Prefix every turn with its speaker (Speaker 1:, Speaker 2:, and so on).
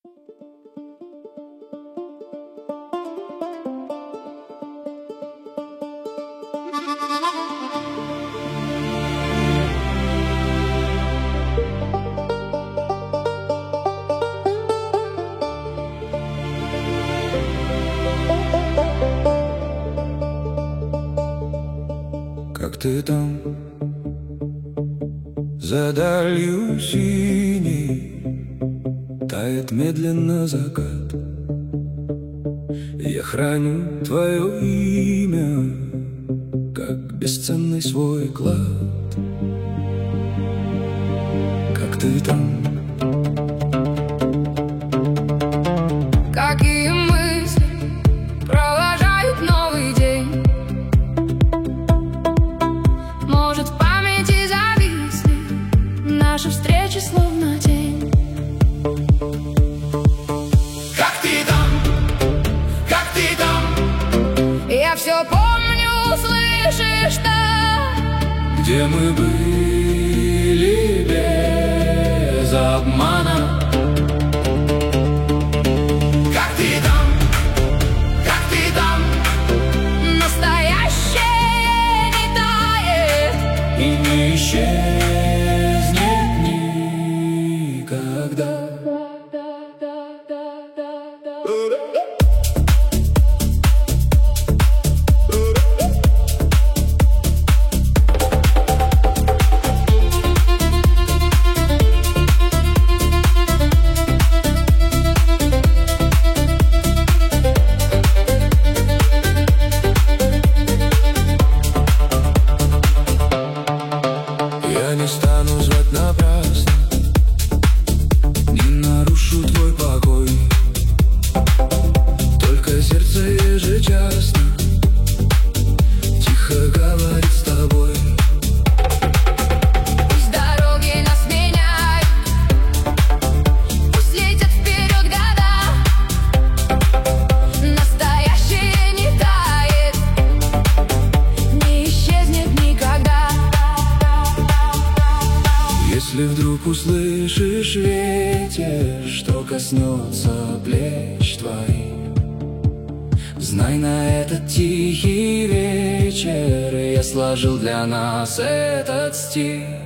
Speaker 1: Как ты там, за далью синей, тает медленно закат. Я храню твое имя, как бесценный свой клад. Как ты там?
Speaker 2: Какие мысли провожают новый день? Может, в памяти зависли наши встречи, словно тень.
Speaker 1: Как ты там? Как ты там?
Speaker 2: Я все помню, слышишь, да?
Speaker 1: Где мы были без обмана? Как ты там? Как ты там?
Speaker 2: Настоящее не тает
Speaker 1: И не исчезнет никогда. Я не стану звать напрасно, не нарушу твой покой. Только сердце ежечасно тихо говорит с тобой.
Speaker 2: Пусть дороги нас меняют, пусть летят вперед года. Настоящее не тает, не исчезнет никогда.
Speaker 1: Если вдруг услышишь ветер, что коснется плеч твоих, знай, на этот тихий вечер я сложил для нас этот стих.